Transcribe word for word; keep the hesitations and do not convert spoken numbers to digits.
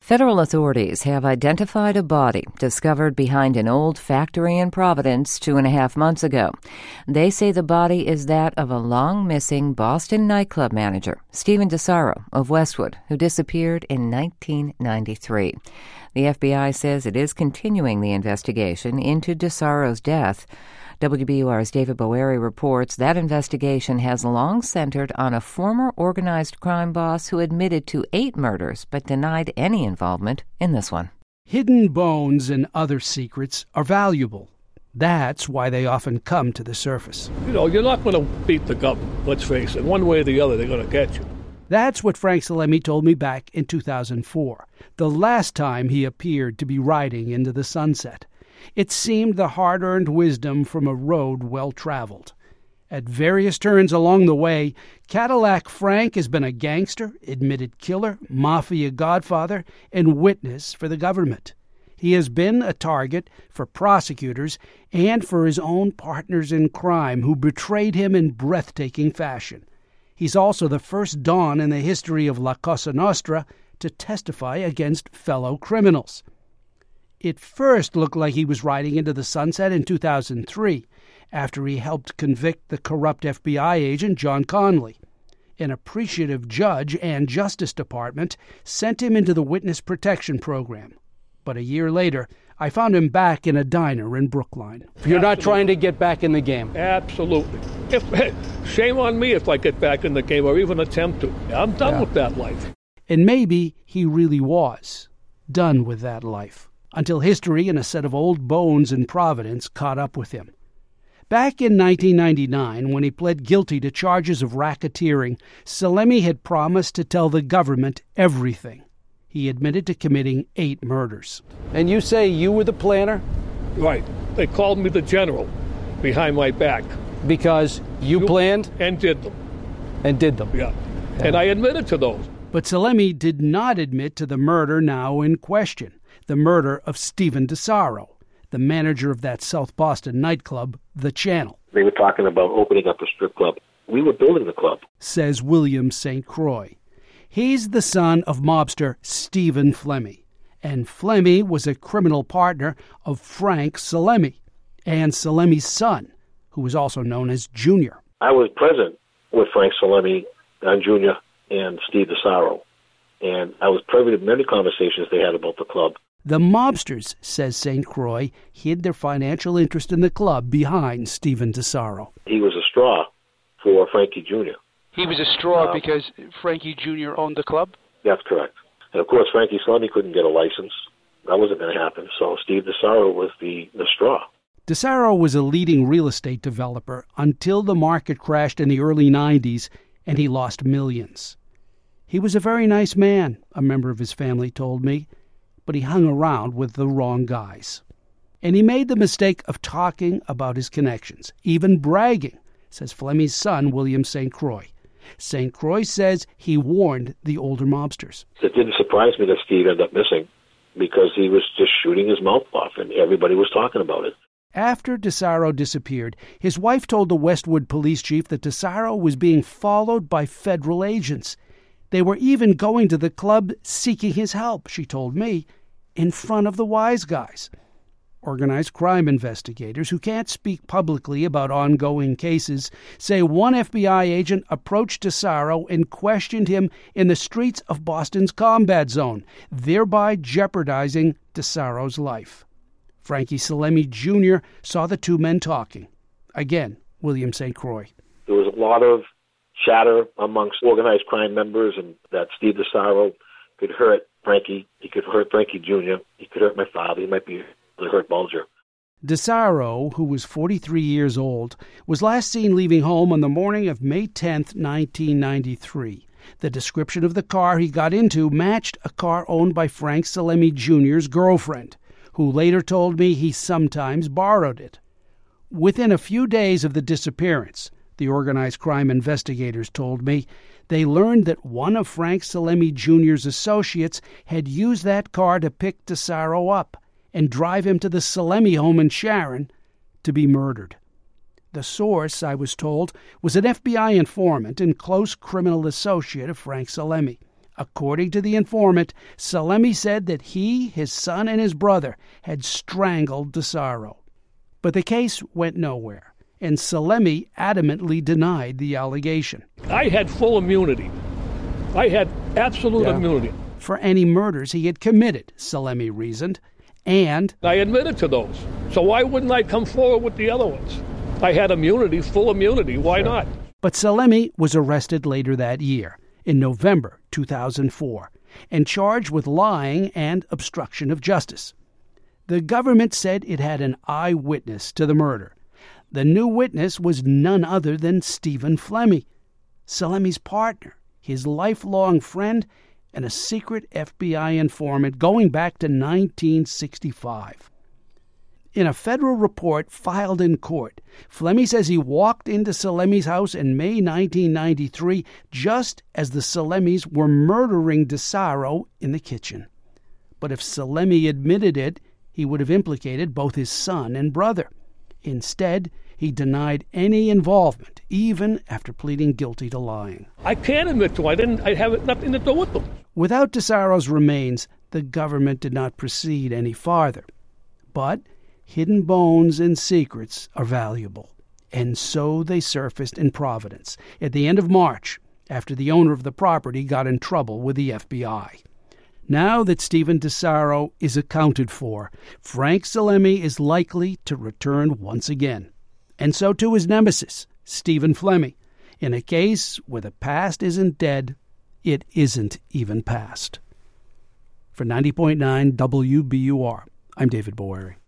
Federal authorities have identified a body discovered behind an old factory in Providence two and a half months ago. They say the body is that of a long-missing Boston nightclub manager, Stephen DeSaro of Westwood, who disappeared in nineteen ninety-three. The F B I says it is continuing the investigation into DeSaro's death. W B U R's David Boeri reports that investigation has long centered on a former organized crime boss who admitted to eight murders but denied any involvement in this one. Hidden bones and other secrets are valuable. That's why they often come to the surface. You know, you're not going to beat the government, let's face it. One way or the other, they're going to get you. That's what Frank Salemi told me back in two thousand four, the last time he appeared to be riding into the sunset. It seemed the hard-earned wisdom from a road well-traveled. At various turns along the way, Cadillac Frank has been a gangster, admitted killer, mafia godfather, and witness for the government. He has been a target for prosecutors and for his own partners in crime who betrayed him in breathtaking fashion. He's also the first Don in the history of La Cosa Nostra to testify against fellow criminals. It first looked like he was riding into the sunset in two thousand three, after he helped convict the corrupt F B I agent John Conley. An appreciative judge and Justice Department sent him into the Witness Protection Program. But a year later, I found him back in a diner in Brookline. You're Absolutely. Not trying to get back in the game? Absolutely. If, hey, shame on me if I get back in the game or even attempt to. I'm done yeah. with that life. And maybe he really was done with that life, until history and a set of old bones in Providence caught up with him. Back in nineteen ninety-nine, when he pled guilty to charges of racketeering, Salemi had promised to tell the government everything. He admitted to committing eight murders. And you say you were the planner? Right. They called me the general behind my back. Because you, you planned? And did them. And did them. Yeah. yeah. And I admitted to those. But Salemi did not admit to the murder now in question. The murder of Stephen DeSaro, the manager of that South Boston nightclub, The Channel. They were talking about opening up a strip club. We were building the club, says William Saint Croix. He's the son of mobster Stephen Flemmi, and Flemmi was a criminal partner of Frank Salemi, and Salemi's son, who was also known as Junior. I was present with Frank Salemi and Junior and Steve DeSaro, and I was privy to many conversations they had about the club. The mobsters, says Saint Croix, hid their financial interest in the club behind Stephen DeSaro. He was a straw for Frankie Junior He was a straw uh, because Frankie Junior owned the club? That's correct. And of course, Frankie Salemi couldn't get a license. That wasn't going to happen. So Steve DeSaro was the, the straw. DeSaro was a leading real estate developer until the market crashed in the early nineties and he lost millions. He was a very nice man, a member of his family told me, but he hung around with the wrong guys. And he made the mistake of talking about his connections, even bragging, says Flemmi's son, William Saint Croix. Saint Croix says he warned the older mobsters. It didn't surprise me that Steve ended up missing because he was just shooting his mouth off and everybody was talking about it. After DeSaro disappeared, his wife told the Westwood police chief that DeSaro was being followed by federal agents. They were even going to the club seeking his help, she told me, in front of the wise guys. Organized crime investigators who can't speak publicly about ongoing cases say one F B I agent approached DeSaro and questioned him in the streets of Boston's combat zone, thereby jeopardizing DeSaro's life. Frankie Salemi Junior saw the two men talking. Again, William Saint Croix. There was a lot of chatter amongst organized crime members and that Steve DeSaro could hurt Frankie. He could hurt Frankie Junior He could hurt my father. He might be hurt Bulger. DeSaro, who was forty-three years old, was last seen leaving home on the morning of May tenth, nineteen ninety-three. The description of the car he got into matched a car owned by Frank Salemi Junior's girlfriend, who later told me he sometimes borrowed it. Within a few days of the disappearance, the organized crime investigators told me, they learned that one of Frank Salemi Junior's associates had used that car to pick DeSaro up and drive him to the Salemi home in Sharon to be murdered. The source, I was told, was an F B I informant and close criminal associate of Frank Salemi, According to the informant, Salemi said that he, his son, and his brother had strangled DeSaro. But the case went nowhere, and Salemi adamantly denied the allegation. I had full immunity. I had absolute Yeah. immunity. For any murders he had committed, Salemi reasoned, and I admitted to those. So why wouldn't I come forward with the other ones? I had immunity, full immunity. Why not? But Salemi was arrested later that year, in November two thousand four, and charged with lying and obstruction of justice. The government said it had an eyewitness to the murder. The new witness was none other than Stephen Flemmi, Salemi's partner, his lifelong friend, and a secret F B I informant going back to nineteen sixty-five. In a federal report filed in court, Flemmi says he walked into Salemi's house in May nineteen ninety-three just as the Salemis were murdering DeSaro in the kitchen. But if Salemi admitted it, he would have implicated both his son and brother. Instead, he denied any involvement, even after pleading guilty to lying. I can't admit to. I didn't. I have nothing to do with them. Without DeSaro's remains, the government did not proceed any farther. But hidden bones and secrets are valuable, and so they surfaced in Providence at the end of March, after the owner of the property got in trouble with the F B I. Now that Stephen DeSaro is accounted for, Frank Salemi is likely to return once again. And so too his nemesis, Stephen Flemmi. In a case where the past isn't dead, it isn't even past. For ninety point nine W B U R, I'm David Bowery.